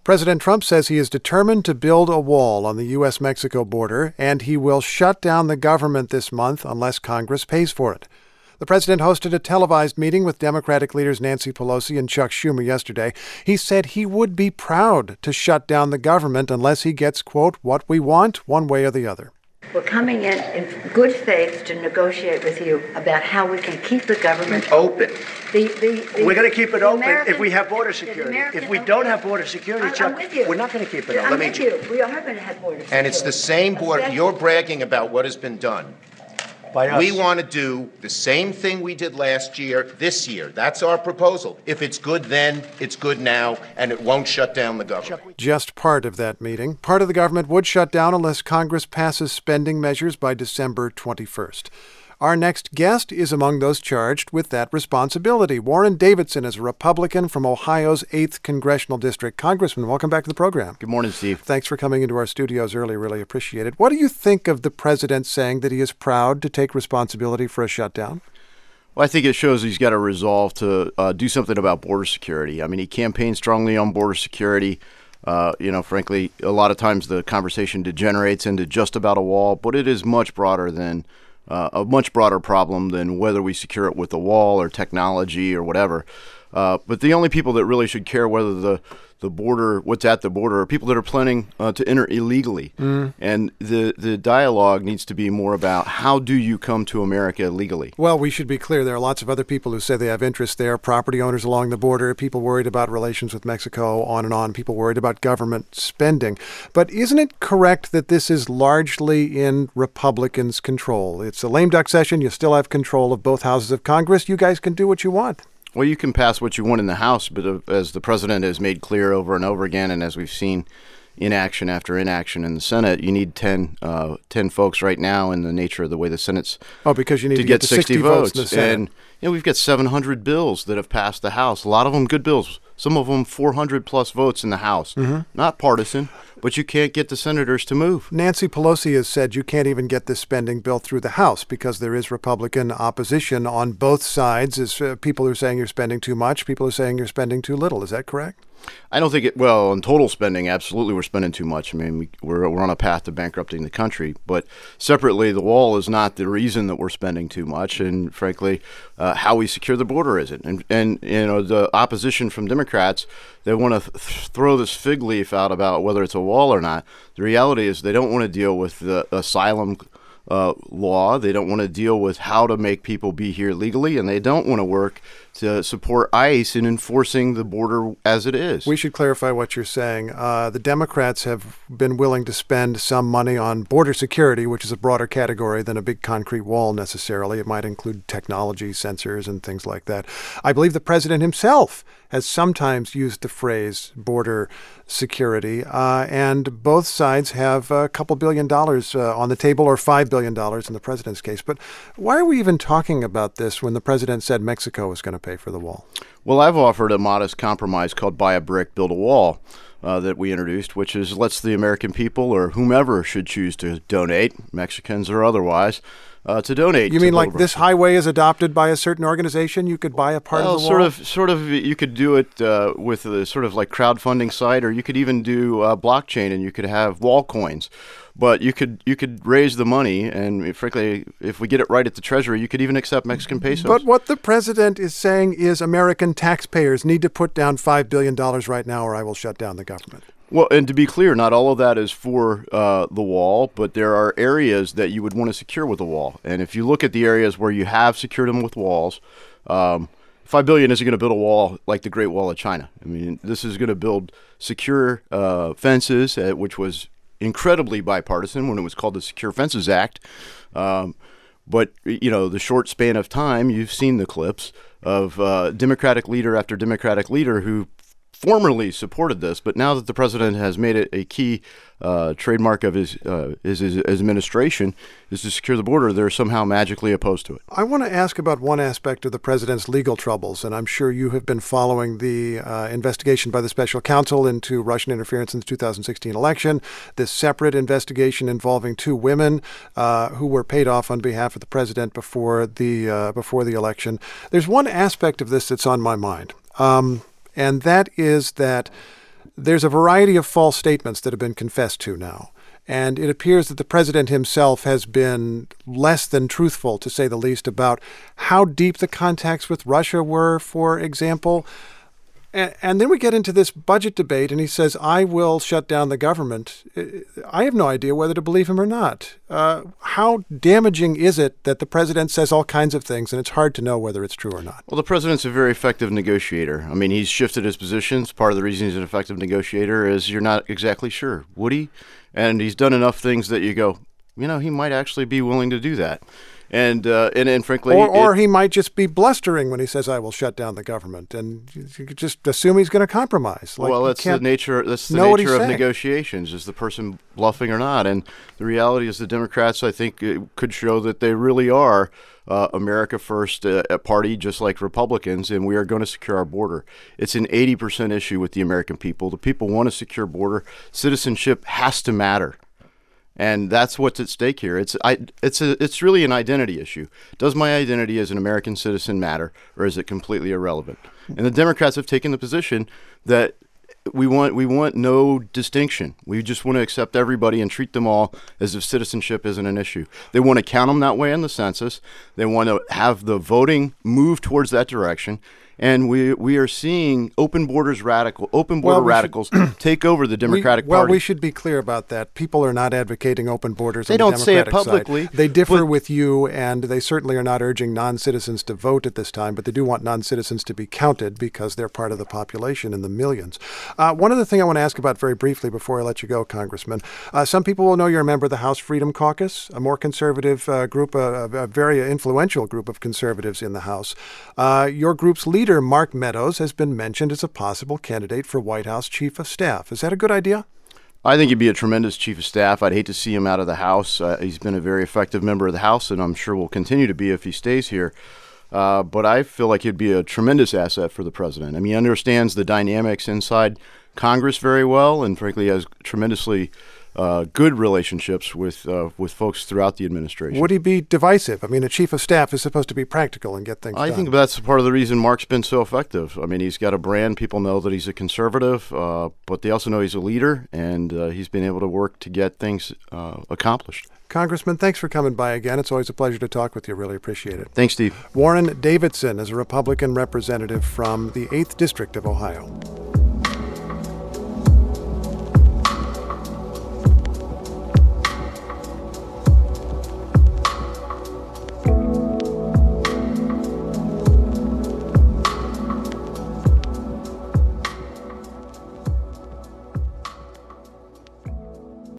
President Trump says he is determined to build a wall on the U.S.-Mexico border, and he will shut down the government this month unless Congress pays for it. The president hosted a televised meeting with Democratic leaders Nancy Pelosi and Chuck Schumer yesterday. He said he would be proud to shut down the government unless he gets, quote, what we want, one way or the other. We're coming in good faith to negotiate with you about how we can keep the government open. We're going to keep it open if we have border security. If we don't have border security, Chuck, we're not going to keep it open. I'm with you. We are going to have border security. And it's the same border. You're bragging about what has been done. By us. We want to do the same thing we did last year, this year. That's our proposal. If it's good then, it's good now, and it won't shut down the government. Just part of that meeting. Part of the government would shut down unless Congress passes spending measures by December 21st. Our next guest is among those charged with that responsibility. Warren Davidson is a Republican from Ohio's 8th Congressional District. Congressman, welcome back to the program. Good morning, Steve. Thanks for coming into our studios early. Really appreciate it. What do you think of the president saying that he is proud to take responsibility for a shutdown? Well, I think it shows he's got a resolve to do something about border security. I mean, he campaigned strongly on border security. Frankly, a lot of times the conversation degenerates into just about a wall, but it is much broader than a much broader problem than whether we secure it with a wall or technology or whatever. But the only people that really should care whether the border, what's at the border, are people that are planning to enter illegally. And the dialogue needs to be more about how do you come to America legally? Well, we should be clear. There are lots of other people who say they have interest there, property owners along the border, people worried about relations with Mexico, on and on, people worried about government spending. But isn't it correct that this is largely in Republicans' control? It's a lame duck session. You still have control of both houses of Congress. You guys can do what you want. Well, you can pass what you want in the House, but as the president has made clear over and over again, and as we've seen inaction after inaction in the Senate, you need 10 folks right now in the nature of the way the Senate's because you need to get to 60 votes in the Senate. And we've got 700 bills that have passed the House, a lot of them good bills, some of them 400-plus votes in the House. Not partisan, but you can't get the senators to move. Nancy Pelosi has said you can't even get this spending bill through the House because there is Republican opposition on both sides. People are saying you're spending too much. People are saying you're spending too little. Is that correct? I don't think on total spending, absolutely we're spending too much. I mean, we're on a path to bankrupting the country. But separately, the wall is not the reason that we're spending too much. And frankly, how we secure the border isn't. And the opposition from Democrats, they want to throw this fig leaf out about whether it's a wall or not. The reality is they don't want to deal with the asylum law. They don't want to deal with how to make people be here legally, and they don't want to work to support ICE in enforcing the border as it is. We should clarify what you're saying. The Democrats have been willing to spend some money on border security, which is a broader category than a big concrete wall necessarily. It might include technology, sensors, and things like that. I believe the president himself has sometimes used the phrase border security, and both sides have a couple $2 billion on the table, or $5 billion in the president's case. But why are we even talking about this when the president said Mexico was going to pay for the wall? Well, I've offered a modest compromise called buy a brick, build a wall that we introduced, which is lets the American people or whomever should choose to donate, Mexicans or otherwise, to donate. You mean like this highway is adopted by a certain organization? You could buy a part of the wall? Sort of. You could do it with a sort of like crowdfunding site, or you could even do blockchain, and you could have wall coins. But you could raise the money, and frankly, if we get it right at the Treasury, you could even accept Mexican pesos. But what the president is saying is American taxpayers need to put down $5 billion right now, or I will shut down the government. Well, and to be clear, not all of that is for the wall, but there are areas that you would want to secure with a wall. And if you look at the areas where you have secured them with walls, $5 billion isn't going to build a wall like the Great Wall of China. I mean, this is going to build secure fences, which was incredibly bipartisan when it was called the Secure Fences Act. But, the short span of time, you've seen the clips of Democratic leader after Democratic leader who formerly supported this, but now that the president has made it a key trademark of his administration is to secure the border, they're somehow magically opposed to it. I want to ask about one aspect of the president's legal troubles, and I'm sure you have been following the investigation by the special counsel into Russian interference in the 2016 election, this separate investigation involving two women who were paid off on behalf of the president before the election. There's one aspect of this that's on my mind. And that is that There's a variety of false statements that have been confessed to now. And it appears that the president himself has been less than truthful, to say the least, about how deep the contacts with Russia were, for example. And then we get into this budget debate, and he says, I will shut down the government. I have no idea whether to believe him or not. How damaging is it that the president says all kinds of things, and it's hard to know whether it's true or not? Well, the president's a very effective negotiator. I mean, he's shifted his positions. Part of the reason he's an effective negotiator is you're not exactly sure. Would he? And he's done enough things that you go, he might actually be willing to do that. And frankly, or he might just be blustering when he says, "I will shut down the government," and you could just assume he's going to compromise. Well, that's the nature. That's the nature of negotiations: is the person bluffing or not? And the reality is, the Democrats, I think, could show that they really are America First party, just like Republicans, and we are going to secure our border. It's an 80% issue with the American people. The people want a secure border. Citizenship has to matter. And that's what's at stake here. It's really an identity issue. Does my identity as an American citizen matter, or is it completely irrelevant? And the Democrats have taken the position that we want no distinction. We just want to accept everybody and treat them all as if citizenship isn't an issue. They want to count them that way in the census. They want to have the voting move towards that direction. And we are seeing open border radicals take over the Democratic Party. Well, we should be clear about that. People are not advocating open borders on the Democratic side. They don't say it publicly. They differ with you, and they certainly are not urging non-citizens to vote at this time, but they do want non-citizens to be counted because they're part of the population in the millions. One other thing I want to ask about very briefly before I let you go, Congressman. Some people will know you're a member of the House Freedom Caucus, a more conservative group, a very influential group of conservatives in the House. Your group's leader, Mark Meadows, has been mentioned as a possible candidate for White House Chief of Staff. Is that a good idea? I think he'd be a tremendous Chief of Staff. I'd hate to see him out of the House. He's been a very effective member of the House, and I'm sure will continue to be if he stays here. But I feel like he'd be a tremendous asset for the president. I mean, he understands the dynamics inside Congress very well, and frankly has tremendously good relationships with folks throughout the administration. Would he be divisive? I mean, a chief of staff is supposed to be practical and get things done. I think that's part of the reason Mark's been so effective. I mean, he's got a brand. People know that he's a conservative, but they also know he's a leader, and he's been able to work to get things accomplished. Congressman, thanks for coming by again. It's always a pleasure to talk with you. Really appreciate it. Thanks, Steve. Warren Davidson is a Republican representative from the 8th District of Ohio.